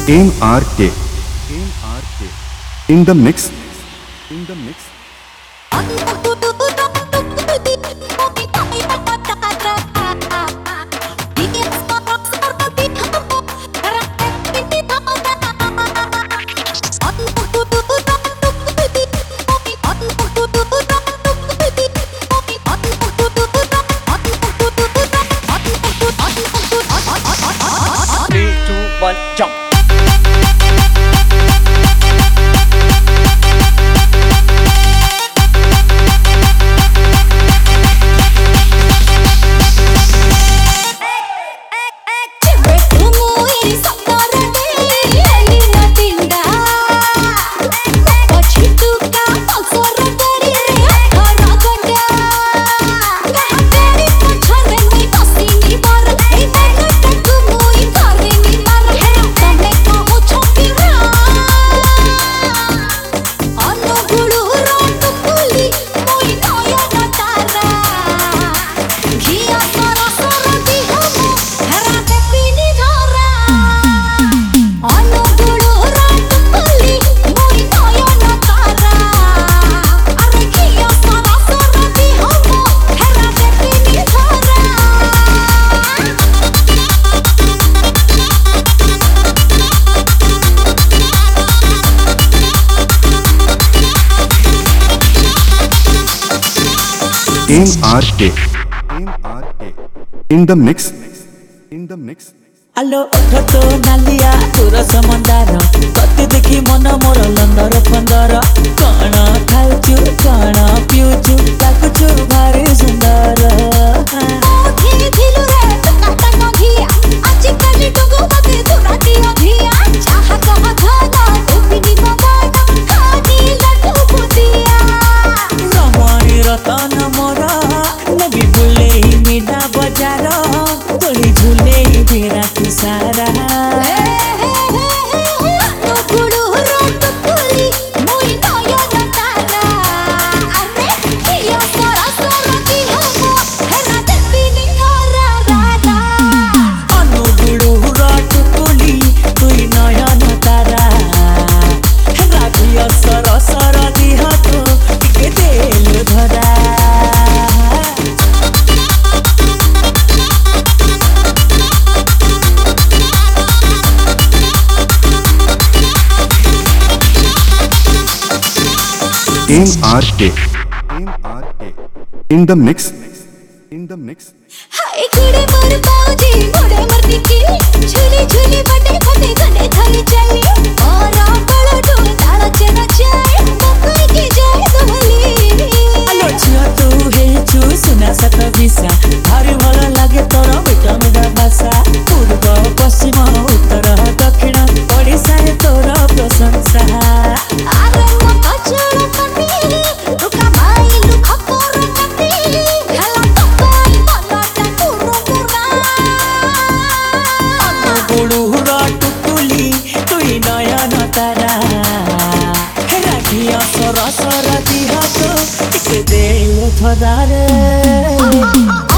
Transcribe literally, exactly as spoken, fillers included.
M R K M R K in the mix in the mix Three, two, one, jump. M R K M R K in the mix in the mix Allo uthto nalia pura samandara kate dekhi mana mora landara pandara kana khauchu kana piuchu laguchu bhari sundara ओठी थिलु रे टका नघिया आजि काली डगो मते दुराती अधिया चाह कह धना ओपिनी मबाना खानी लड्डू पुतिया रमणी रतन मोरा नबी बुले ही मीठा बजार तोली झूले ही बेरा की सारा M R K M R K in the mix in the mix हाय कुड़े मर पाऊजी मुड़े मरती की झूली झूली बटे खटे गने धरी चली और बड़ा डोल ताला चना जाए मकई की जाए दोहली आलो छिया तू हे छु सुना सत बिसा भारी भल लागे तोर मिठा मिठा भाषा पूर्व पश्चिम उत्तर दक्षिण ओडिशा तोर प्रशंसा अरे मका चढ़ कटी रुका माई लुखा कोर कटी हेला तकाई मनाटा तुरु मुरा बुड़ूरा टुकुली तुई नयन तारा राखिया सर सर दिहा तो दे धरारे